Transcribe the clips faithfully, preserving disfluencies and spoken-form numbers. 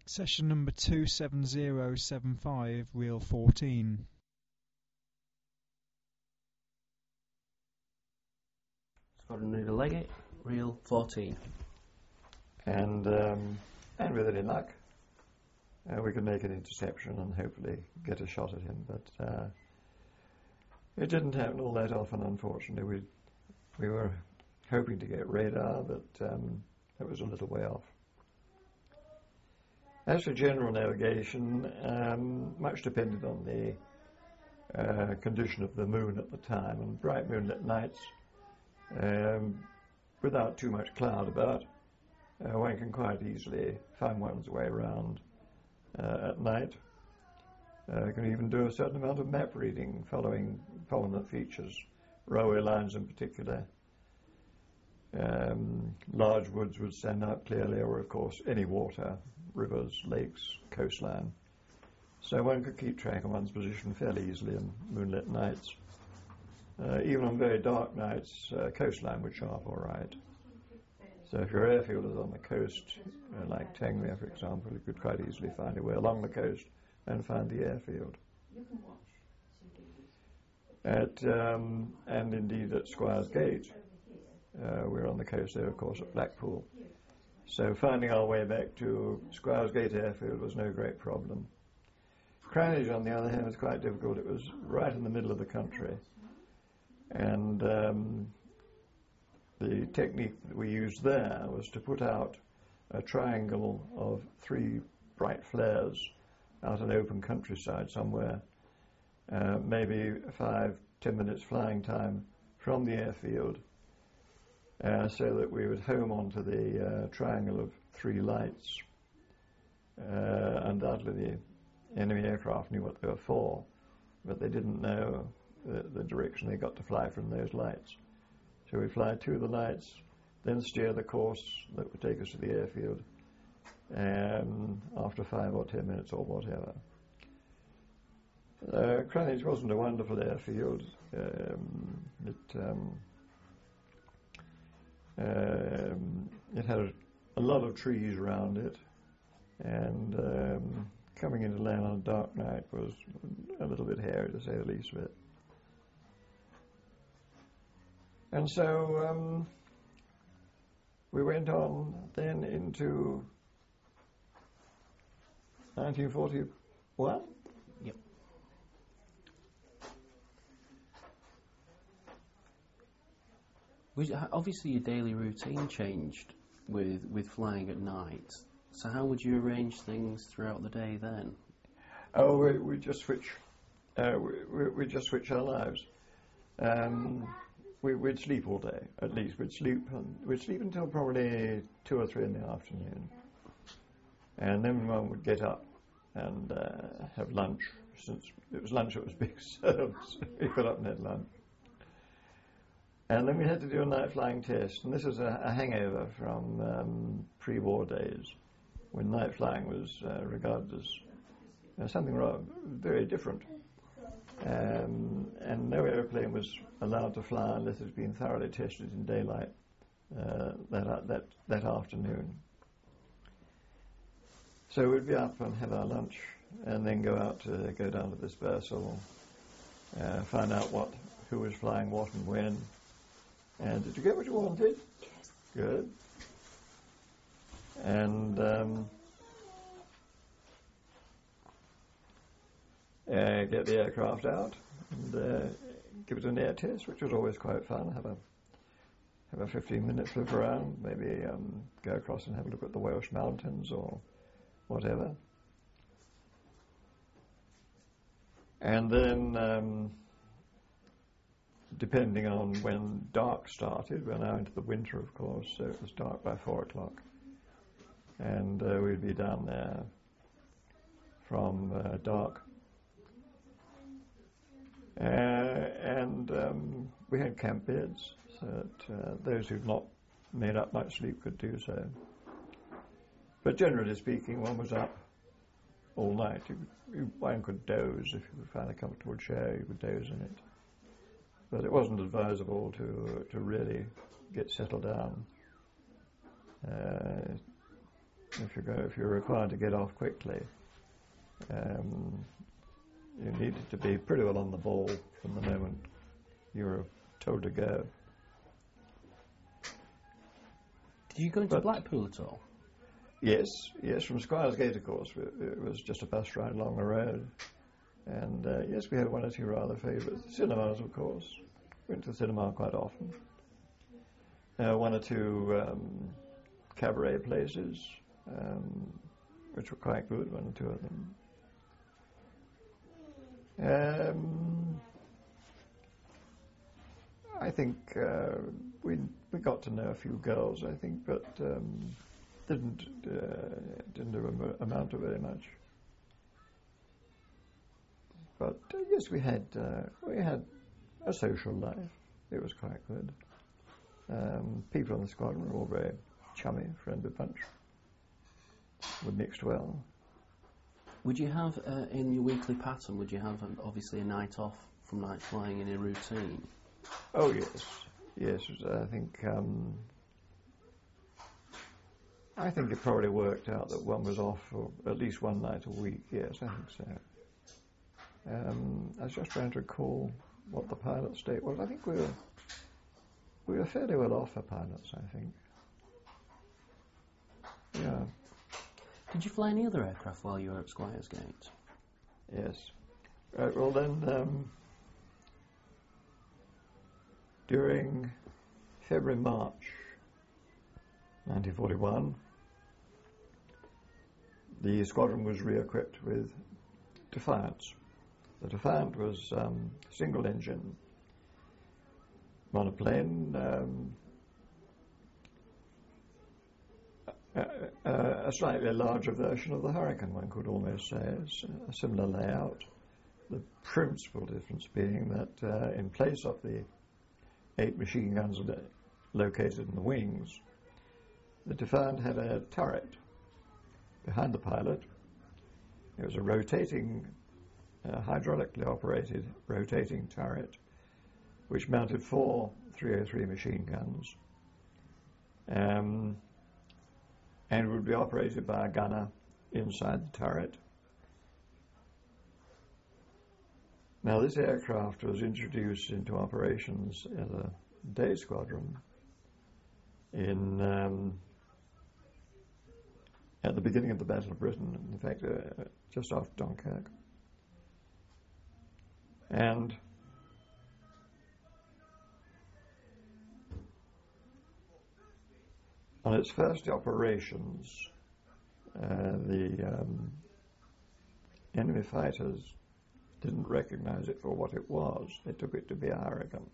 Session number two seven zero seven five, reel fourteen. Squadron Leader Leggett, reel fourteen. And um, and with any luck, uh, we could make an interception and hopefully get a shot at him. But uh, it didn't happen all that often, unfortunately. We we were hoping to get radar, but um, it was a little way off. As for general navigation, um, much depended on the uh, condition of the moon at the time, and bright moonlit nights, um, without too much cloud about, uh, one can quite easily find one's way around uh, at night. Uh, you can even do a certain amount of map reading following prominent features, railway lines in particular. Um, large woods would stand out clearly, or of course any water, rivers, lakes, coastline. So one could keep track of one's position fairly easily in moonlit nights. Uh, even on very dark nights, uh, coastline would show up all right. So if your airfield is on the coast, uh, like Tangmere for example, you could quite easily find your way along the coast and find the airfield. At, um, and indeed at Squires Gate, uh, we're on the coast there of course at Blackpool. So finding our way back to Squires Gate Airfield was no great problem. Cranage, on the other hand, was quite difficult. It was right in the middle of the country. And um, the technique that we used there was to put out a triangle of three bright flares out in open countryside somewhere, uh, maybe five, ten minutes flying time from the airfield, Uh, so that we would home onto the uh, triangle of three lights. Uh, undoubtedly the enemy aircraft knew what they were for, but they didn't know the, the direction they got to fly from those lights. So we fly to the lights, then steer the course that would take us to the airfield, um, after five or ten minutes or whatever. Uh, Cranage wasn't a wonderful airfield. Um, it um, Um, it had a, a lot of trees around it, and um, coming into land on a dark night was a little bit hairy, to say the least of it. And so um, we went on then into nineteen forty-one. Yep. Was, obviously your daily routine changed with with flying at night. So how would you arrange things throughout the day then? Oh, we, we just switch. Uh, we, we, we just switch our lives. Um, we, we'd sleep all day, at least. We'd sleep. And we'd sleep until probably two or three in the afternoon, and then one would get up and uh, have lunch. Since it was lunch, it was being served. So we got up and had lunch. And then we had to do a night flying test, and this is a, a hangover from um, pre-war days, when night flying was uh, regarded as uh, something rather very different. Um, and no aeroplane was allowed to fly unless it had been thoroughly tested in daylight uh, that, uh, that, that afternoon. So we'd be up and have our lunch, and then go out to go down to dispersal, uh, find out what, who was flying what and when. And did you get what you wanted? Yes. Good. And um, uh, get the aircraft out and uh, give it an air test, which was always quite fun. Have a have a fifteen minute flip around, maybe um, go across and have a look at the Welsh mountains or whatever. And then, um, depending on when dark started, we're now into the winter, of course, so it was dark by four o'clock. And uh, we'd be down there from uh, dark. Uh, and um, we had camp beds, so that uh, those who'd not made up much sleep could do so. But generally speaking, one was up all night. You, you, one could doze. If you could find a comfortable chair, you could doze in it. But it wasn't advisable to to really get settled down. Uh, if you're, go, if you're required to get off quickly, um, you needed to be pretty well on the ball from the moment you were told to go. Did you go into But Blackpool at all? Yes, yes, from Squires Gate, of course. It, it was just a bus ride along the road. And uh, yes, we had one or two rather favourites. Cinemas, of course. Went to the cinema quite often. Uh, one or two um, cabaret places, um, which were quite good, one or two of them. Um, I think uh, we we got to know a few girls, I think, but um, didn't uh, didn't am- amount to very much. But uh, yes, we had uh, we had a social life. It was quite good. Um, people in the squadron were all very chummy, friendly bunch. We mixed well. Would you have, uh, in your weekly pattern, would you have um, obviously a night off from night flying in a routine? Oh yes, yes. I think um, I think it probably worked out that one was off for at least one night a week. Yes, I think so. Um, I was just trying to recall what the pilot state was. I think we were we were fairly well off for pilots, I think. Yeah. Did you fly any other aircraft while you were at Squires Gate? Yes. Right, well then, um, during February, March nineteen forty-one, the squadron was re-equipped with Defiants. The Defiant was um, single-engine monoplane, um, a, a, a slightly larger version of the Hurricane, one could almost say. It's a similar layout. The principal difference being that uh, in place of the eight machine guns located in the wings, the Defiant had a turret behind the pilot. It was a rotating, uh, hydraulically operated rotating turret which mounted four three oh three machine guns um, and would be operated by a gunner inside the turret. Now, this aircraft was introduced into operations as a day squadron in um, at the beginning of the Battle of Britain, in fact, uh, just after Dunkirk. And on its first operations, uh, the um, enemy fighters didn't recognize it for what it was. They took it to be a Hurricane.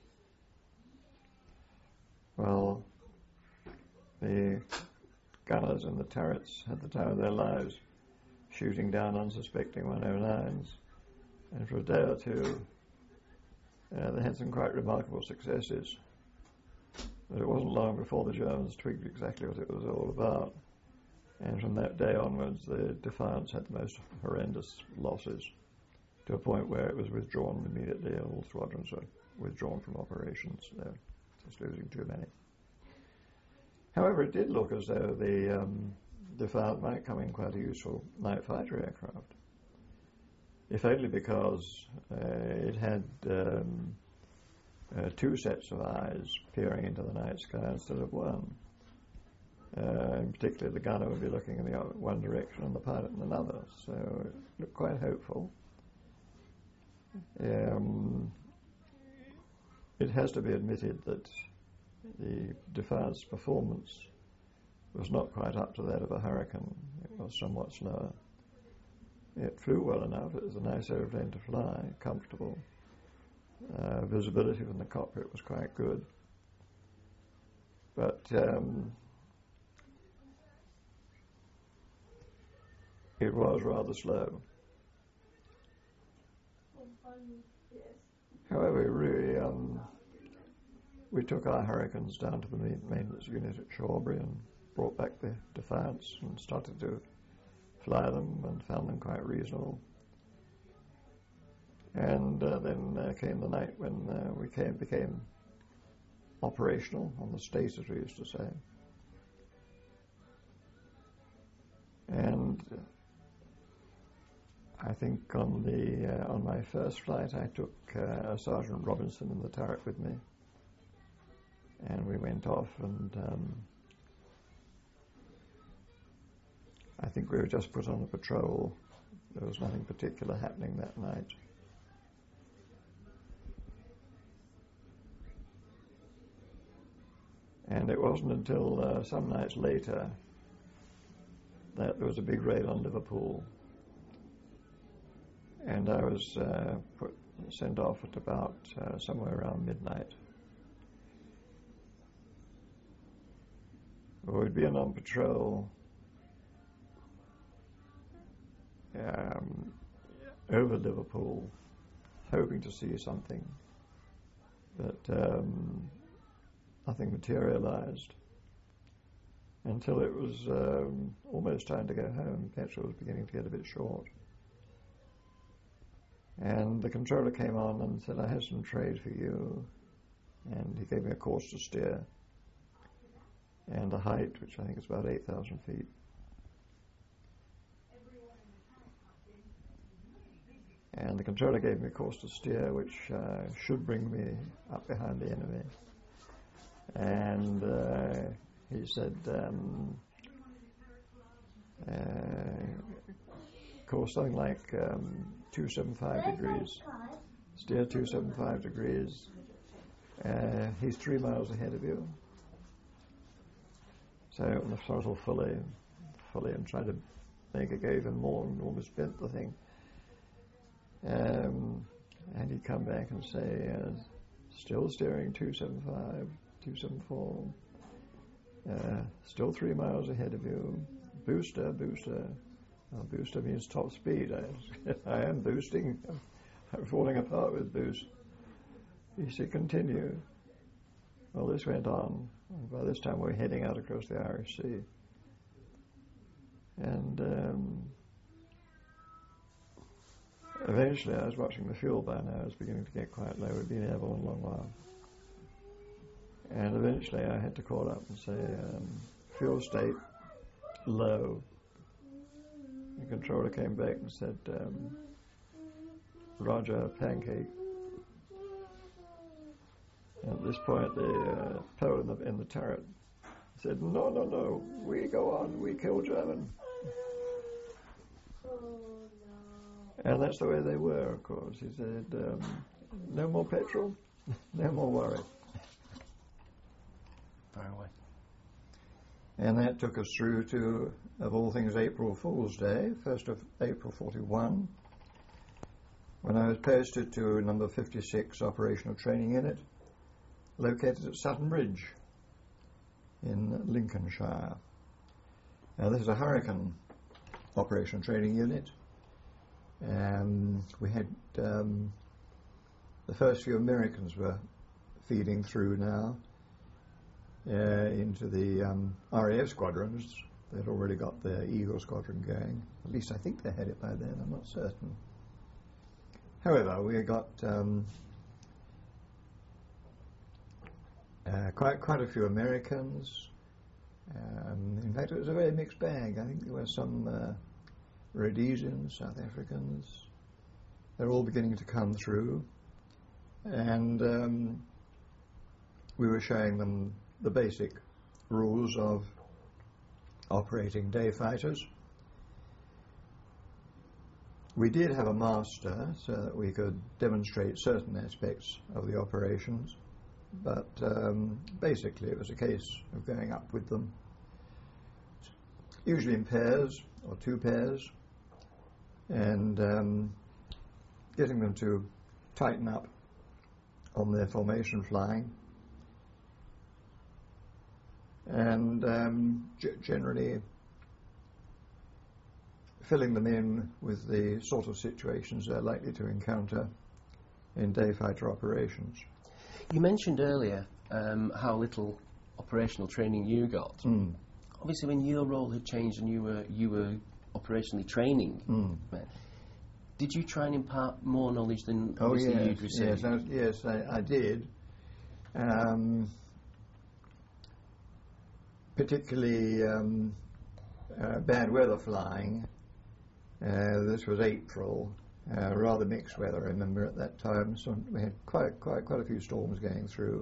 Well, the gunners in the turrets had the time of their lives shooting down unsuspecting one oh nines, and for a day or two uh, they had some quite remarkable successes. But it wasn't long before the Germans twigged exactly what it was all about, and from that day onwards the Defiance had the most horrendous losses, to a point where it was withdrawn immediately. All squadrons were withdrawn from operations. They're just losing too many. However, it did look as though the um, Defiant might come in quite a useful night fighter aircraft, if only because uh, it had um, uh, two sets of eyes peering into the night sky instead of one. Uh, in particular, the gunner would be looking in the one direction and the pilot in another, so it looked quite hopeful. Um, it has to be admitted that the Defiant's performance was not quite up to that of a Hurricane. It was somewhat slower. It flew well enough. It was a nice aeroplane to fly, comfortable. Uh, visibility from the cockpit was quite good. But um, it was rather slow. However, really, um, we took our Hurricanes down to the maintenance unit at Shawbury and brought back the Defiants and started to fly them and found them quite reasonable. And uh, then uh, came the night when uh, we came, became operational on the state, as we used to say. And I think on the uh, on my first flight I took uh, Sergeant Robinson in the turret with me, and we went off, and um, I think we were just put on a patrol. There was nothing particular happening that night. And it wasn't until uh, some nights later that there was a big raid on Liverpool, and I was uh, put, sent off at about uh, somewhere around midnight. We'd been on patrol um, over Liverpool, hoping to see something, but um, nothing materialised until it was um, almost time to go home. Petrol was beginning to get a bit short. And the controller came on and said, "I have some trade for you." And he gave me a course to steer and a height, which I think is about eight thousand feet. And the controller gave me a course to steer, which uh, should bring me up behind the enemy. And uh, he said, um, uh, course something like um, two seventy-five degrees. Steer two seventy-five degrees. Uh, he's three miles ahead of you. So I opened the throttle fully, fully, and tried to make it go even more, and almost bent the thing. Um, and he'd come back and say, uh, still steering two seventy-five, two seventy-four, uh, still three miles ahead of you, booster, booster. Well, booster means top speed. I, I am boosting. I'm falling apart with boost. He said, continue. Well, this went on. By this time we were heading out across the Irish Sea. And um, eventually I was watching the fuel by now. It was beginning to get quite low. We'd been airborne a long while. And eventually I had to call up and say, um, fuel state low. The controller came back and said, um, Roger, pancake. And at this point the uh, Poe in the, in the turret said, no, no, no, we go on, we kill German. Oh, no. And that's the way they were, of course. He said, um, no more petrol, no more worry. Fire away. And that took us through to, of all things, April Fool's Day, first of April forty-one, when I was posted to number fifty-six Operational Training Unit, located at Sutton Bridge in Lincolnshire. Now this is a Hurricane Operational Training Unit, and we had um, the first few Americans were feeding through now uh, into the um, R A F squadrons. They'd already got their Eagle squadron going. At least I think they had it by then, I'm not certain. However, we got um, uh, quite quite a few Americans. Um, in fact, it was a very mixed bag. I think there were some uh, Rhodesians, South Africans. They're all beginning to come through, and um, we were showing them the basic rules of operating day fighters. We did have a master so that we could demonstrate certain aspects of the operations, but um, basically it was a case of going up with them, usually in pairs or two pairs, and um, getting them to tighten up on their formation flying, and um, g- generally filling them in with the sort of situations they're likely to encounter in day fighter operations. You mentioned earlier um, how little operational training you got. Mm. Obviously, when your role had changed and you were you were operationally training, Mm. did you try and impart more knowledge than Oh obviously yes, you'd received? yes, I, yes, I, I did. Um, particularly um, uh, bad weather flying. Uh, this was April, uh, rather mixed weather, I remember, at that time. So we had quite, quite, quite a few storms going through.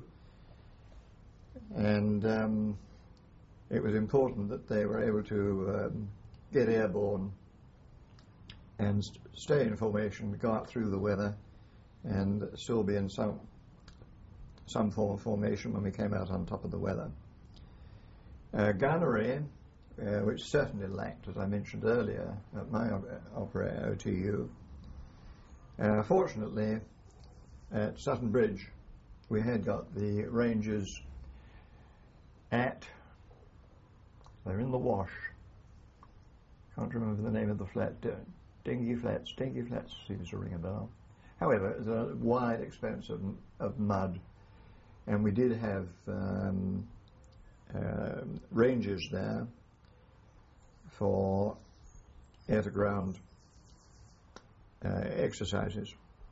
And um, it was important that they were able to um, get airborne and st- stay in formation, go out through the weather, and still be in some some form of formation when we came out on top of the weather. Uh, gunnery, uh, which certainly lacked, as I mentioned earlier, at my op- opera O T U. Uh, fortunately, at Sutton Bridge, we had got the Rangers at, they're in the Wash, can't remember the name of the flat, uh, Dingy Flats, Dingy Flats seems to ring a bell. However, it's a wide expanse of, of mud, and we did have um, uh, rangers there for air-to-ground uh, exercises.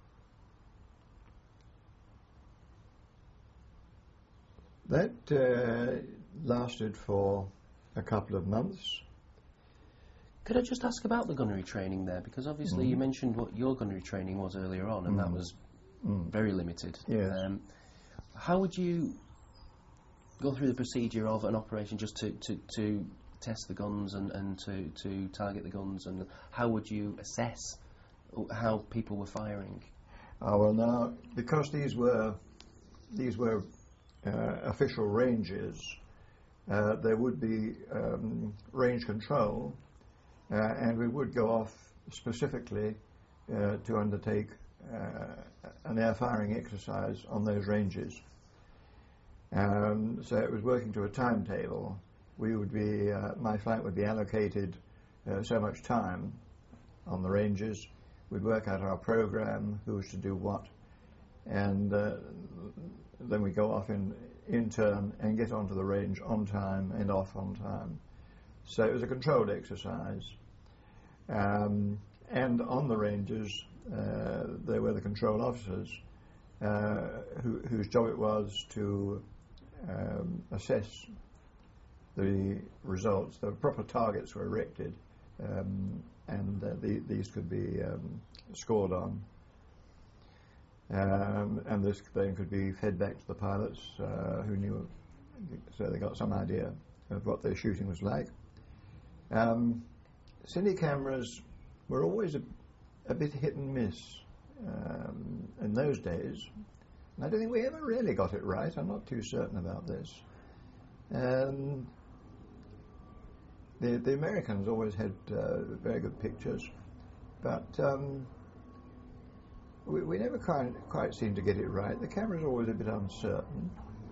That uh, lasted for a couple of months. Could I just ask about the gunnery training there? Because obviously Mm. you mentioned what your gunnery training was earlier on, and Mm. that was Mm. very limited. Yes. Um, how would you go through the procedure of an operation just to, to, to test the guns and, and to, to target the guns, and how would you assess how people were firing? Oh, well, now, because these were these were uh, official ranges, uh, there would be um, range control, uh, and we would go off specifically uh, to undertake uh, an air firing exercise on those ranges. Um, so it was working to a timetable. We would be, uh, my flight would be allocated uh, so much time on the ranges. We'd work out our program, who was to do what, and uh, then we go off in, in turn and get onto the range on time and off on time. So it was a controlled exercise. Um, and on the ranges, uh, there were the control officers uh, who, whose job it was to um, assess the results. The proper targets were erected, um, and uh, the, these could be um, scored on. Um, and this then could be fed back to the pilots uh, who knew, so they got some idea of what their shooting was like. Um, cine cameras were always a, a bit hit and miss um, in those days. And I don't think we ever really got it right. I'm not too certain about this. Um, the, the Americans always had uh, very good pictures, but um, we, we never quite, quite seemed to get it right. The camera's always a bit uncertain.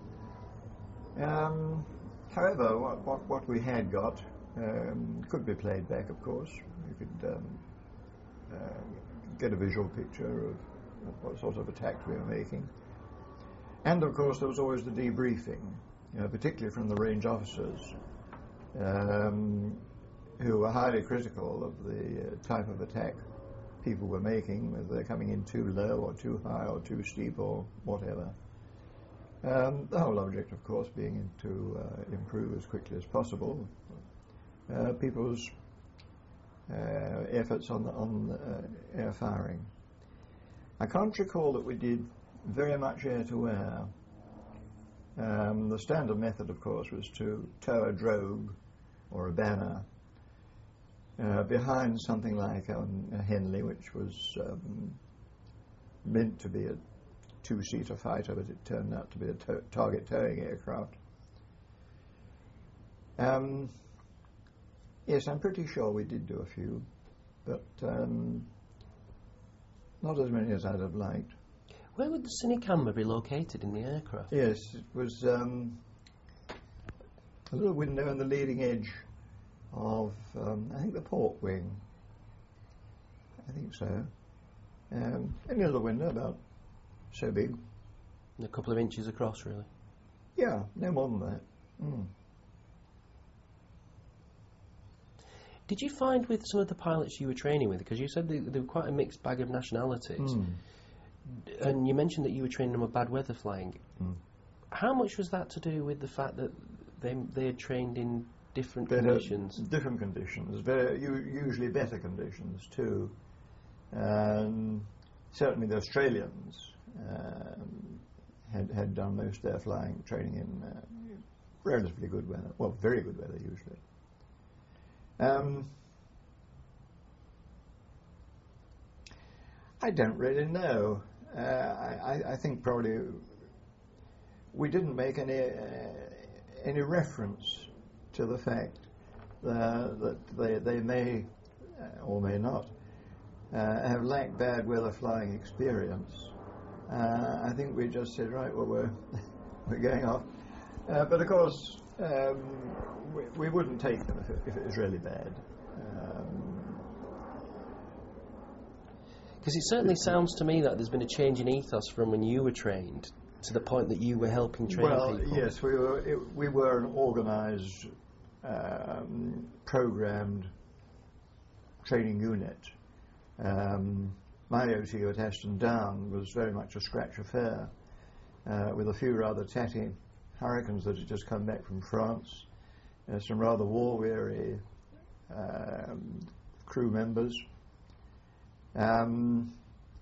Um, however, what, what, what we had got um, could be played back, of course. You could um, uh, get a visual picture of what sort of attack we were making. And, of course, there was always the debriefing, you know, particularly from the range officers, um, who were highly critical of the uh, type of attack people were making, whether they're coming in too low or too high or too steep or whatever. Um, the whole object, of course, being to uh, improve as quickly as possible uh, people's uh, efforts on, the, on uh, air firing. I can't recall that we did very much air-to-air. Um, the standard method, of course, was to tow a drogue or a banner uh, behind something like a, a Henley, which was um, meant to be a two-seater fighter, but it turned out to be a to- target towing aircraft. Um, yes, I'm pretty sure we did do a few, but um, not as many as I'd have liked. Where would the cine camera be located in the aircraft? Yes, it was um, a little window in the leading edge of, um, I think, the port wing. I think so. Um, any little window about so big. A couple of inches across, really. Yeah, no more than that. Mm. Did you find with some of the pilots you were training with, because you said they, they were quite a mixed bag of nationalities, Mm. and you mentioned that you were training them with bad weather flying. Mm. How much was that to do with the fact that they they had trained in different better, conditions. Different conditions, very u- usually better conditions too. Um, certainly the Australians um, had had done most of their flying training in uh, relatively good weather. Well, very good weather usually. Um, I don't really know. Uh, I, I think probably we didn't make any uh, any reference to the fact that, that they they may uh, or may not uh, have lacked bad weather flying experience. Uh, I think we just said, right, well we're we're going off, uh, but of course um, we, we wouldn't take them if it, if it was really bad. Um, Because it certainly sounds to me that there's been a change in ethos from when you were trained to the point that you were helping train well, people. yes, we were. It, we were an organised, um, programmed training unit. Um, my O T U at Aston Down was very much a scratch affair, uh, with a few rather tatty hurricanes that had just come back from France, uh, some rather war-weary um, crew members. Um,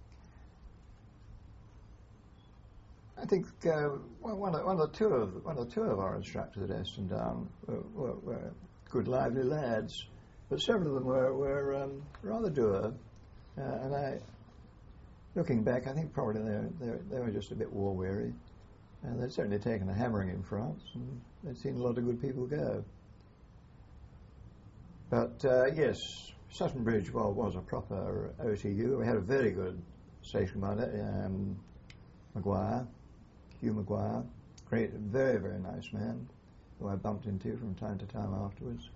I think uh, one, of, one or two of one or two of our instructors at Aston Down were, were, were good, lively lads, but several of them were, were um, rather dour. Uh, and I, looking back, I think probably they they, they were just a bit war weary. And they'd certainly taken a hammering in France, and they'd seen a lot of good people go. But uh, yes. Sutton Bridge well, was a proper O T U. We had a very good station commander, um, Maguire, Hugh Maguire, great, very, very nice man, who I bumped into from time to time afterwards.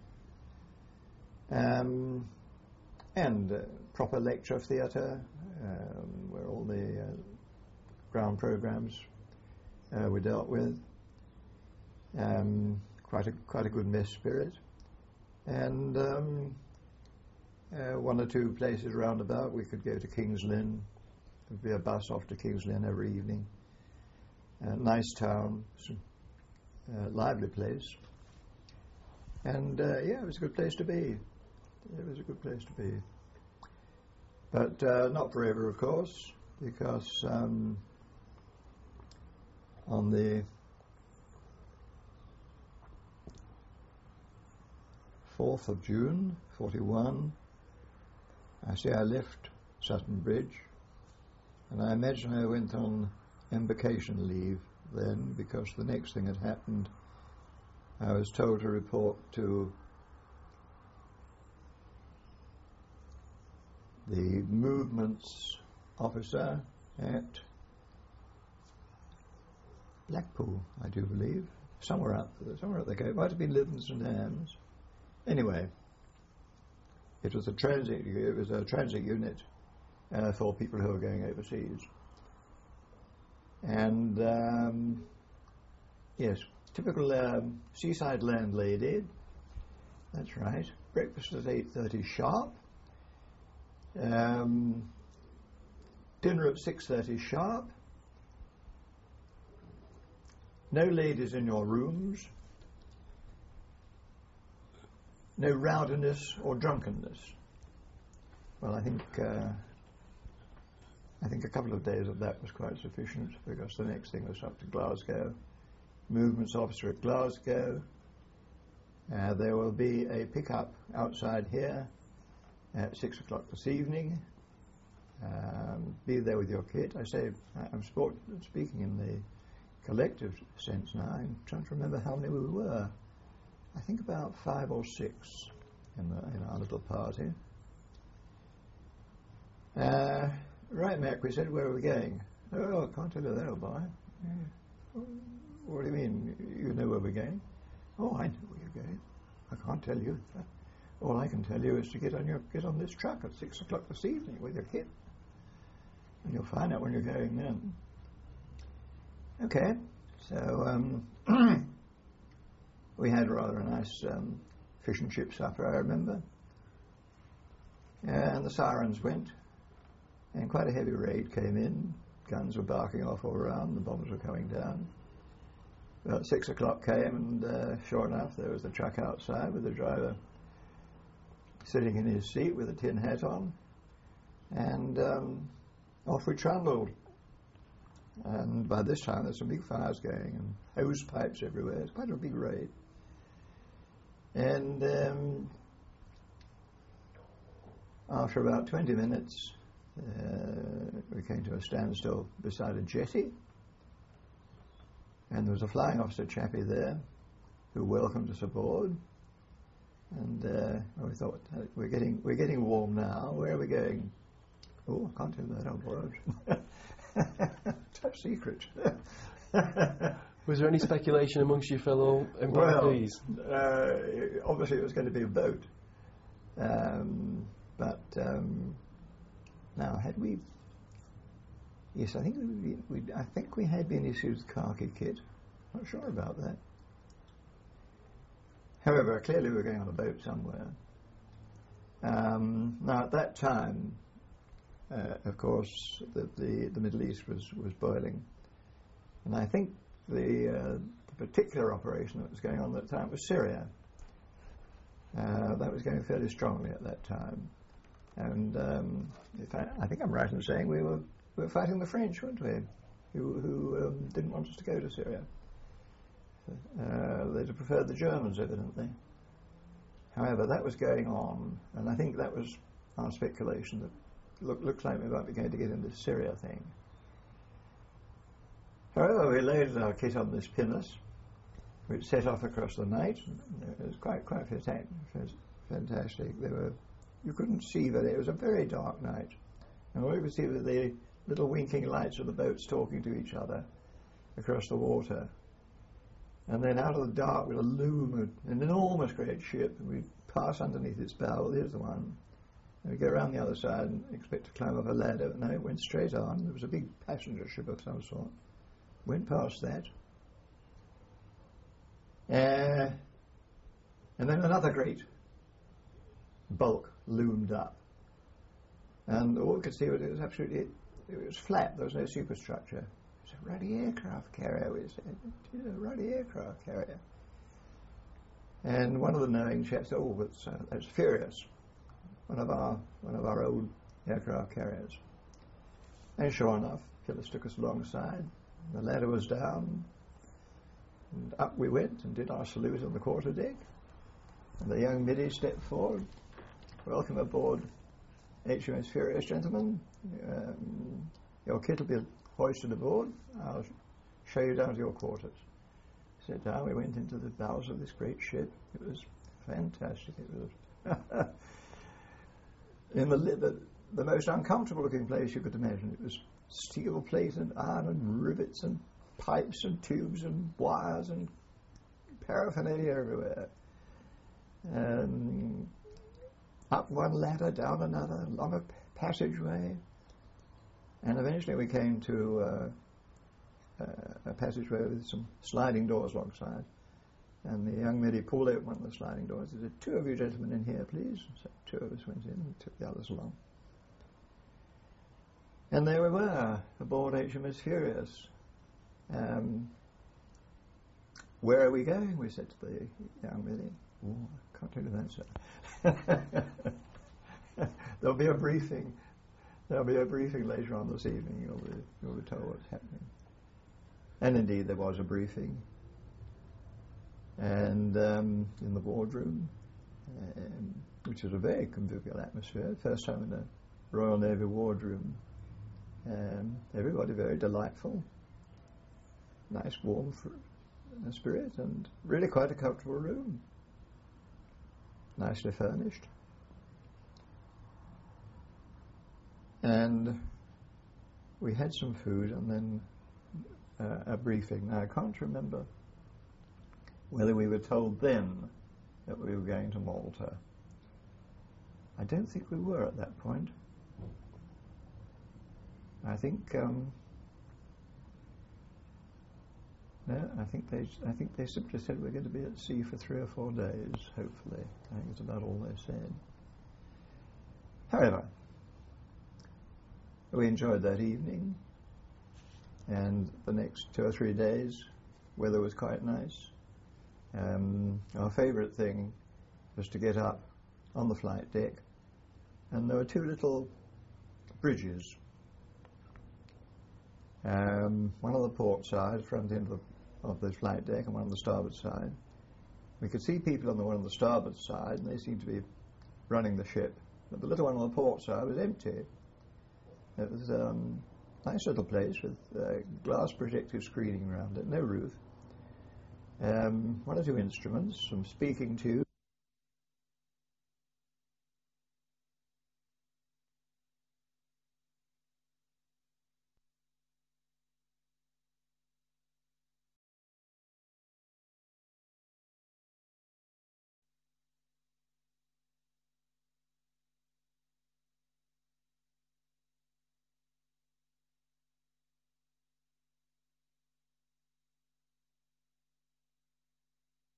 Um, and uh, proper lecture theatre, um, where all the uh, ground programmes uh, were dealt with. Um, quite a quite a good mess spirit, and. Um, Uh, one or two places round about. We could go to King's Lynn. There'd be a bus off to King's Lynn every evening. Uh, nice town, some, uh, lively place. And uh, yeah, it was a good place to be. It was a good place to be. But uh, not forever, of course, because um, on the fourth of June, forty-one, I say I left Sutton Bridge, and I imagine I went on embarkation leave then, because the next thing had happened. I was told to report to the movements officer at Blackpool, I do believe, somewhere up, somewhere at the gate. It might have been Lytham St Anne's. Anyway. It was a transit. It was a transit unit uh, for people who were going overseas. And um, yes, typical um, seaside landlady. That's right. Breakfast at eight thirty sharp. Um, dinner at six thirty sharp. No ladies in your rooms. No rowdiness or drunkenness. Well, I think uh, I think a couple of days of that was quite sufficient, because the next thing was up to Glasgow. Movements officer at Glasgow. Uh, there will be a pickup outside here at six o'clock this evening. Um, be there with your kit. I say I'm sport, speaking in the collective sense now. I'm trying to remember how many we were. I think about five or six in, the, in our little party. Uh, right, Mac, we said, where are we going? Oh, I can't tell you that, old boy. Yeah. What do you mean? You know where we're going? Oh, I know where you're going. I can't tell you. All I can tell you is to get on your get on this truck at six o'clock this evening with your kit, and you'll find out when you're going then. Okay, so um, we had rather a nice um, fish and chip supper, I remember. And the sirens went, and quite a heavy raid came in. Guns were barking off all around, the bombs were coming down. About six o'clock came, and uh, sure enough, there was the truck outside with the driver sitting in his seat with a tin hat on, and um, off we trundled. And by this time, there's some big fires going and hose pipes everywhere. It's quite a big raid. And um, after about twenty minutes, uh, we came to a standstill beside a jetty. And there was a flying officer chappie there who welcomed us aboard. And uh, we thought, we're getting we're getting warm now. Where are we going? Oh, I can't tell that on board. Top secret. Was there any speculation amongst your fellow employees? Well, uh, obviously it was going to be a boat. Um, but um, now, had we? Yes, I think we, we. I think we had been issued with khaki kit. Not sure about that. However, clearly we were going on a boat somewhere. Um, now, at that time, uh, of course, the, the the Middle East was was boiling, and I think the, uh, the particular operation that was going on at that time was Syria. Uh, that was going fairly strongly at that time, and um, if I, I think I'm right in saying we were we were fighting the French, weren't we? Who, who um, didn't want us to go to Syria. Uh, they preferred the Germans, evidently. However, that was going on, and I think that was our speculation that look, looks like we might be going to get into the Syria thing. However, we loaded our kit on this pinnace, which set off across the night. It was quite quite fantastic. There were you couldn't see that it was a very dark night, and all you could see were the little winking lights of the boats talking to each other across the water. And then out of the dark would loom an enormous great ship, and we'd pass underneath its bow. Here's the one. And we'd go around the other side and expect to climb up a ladder. No, it went straight on. There was a big passenger ship of some sort. Went past that. Uh, and then another great bulk loomed up. And all we could see was it was absolutely, it, it was flat. There was no superstructure. It was a ruddy aircraft carrier, we said. It was a ruddy aircraft carrier. And one of the knowing chaps said, oh, that's, uh, that's Furious, one of our one of our old aircraft carriers. And sure enough, Phyllis took us alongside. The ladder was down, and up we went and did our salute on the quarter deck. And the young middy stepped forward. Welcome aboard, H M S Furious, gentlemen. Um, your kit will be hoisted aboard. I'll show you down to your quarters. Sit down. We went into the bowels of this great ship. It was fantastic. It was in the, the the most uncomfortable looking place you could imagine. It was steel plate and iron and rivets and pipes and tubes and wires and paraphernalia everywhere. Um, up one ladder, down another, along a passageway. And eventually we came to uh, uh, a passageway with some sliding doors alongside. And the young middy pulled out one of the sliding doors. He said, two of you gentlemen in here, please. So two of us went in and took the others along. And there we were, aboard H M S Furious. Um, where are we going? We said to the young middy. Oh, I can't tell you that, sir. There'll be a briefing. There'll be a briefing later on this evening. You'll be, you'll be told what's happening. And indeed, there was a briefing. And um, in the boardroom, um, which was a very convivial atmosphere. First time in a Royal Navy wardroom. Um, everybody very delightful. Nice, warm fr- spirit, and really quite a comfortable room. Nicely furnished. And we had some food and then uh, a briefing. Now, I can't remember whether we were told then that we were going to Malta. I don't think we were at that point. I think um, no, I think they I think they simply said we're going to be at sea for three or four days, hopefully. I think it's about all they said. However, we enjoyed that evening, and the next two or three days weather was quite nice. Um, our favourite thing was to get up on the flight deck, and there were two little bridges. Um, one on the port side, front end of the, of the flight deck, and one on the starboard side. We could see people on the one on the starboard side, and they seemed to be running the ship. But the little one on the port side was empty. It was um, a nice little place with uh, glass protective screening around it, no roof. Um, one or two instruments, some speaking tubes.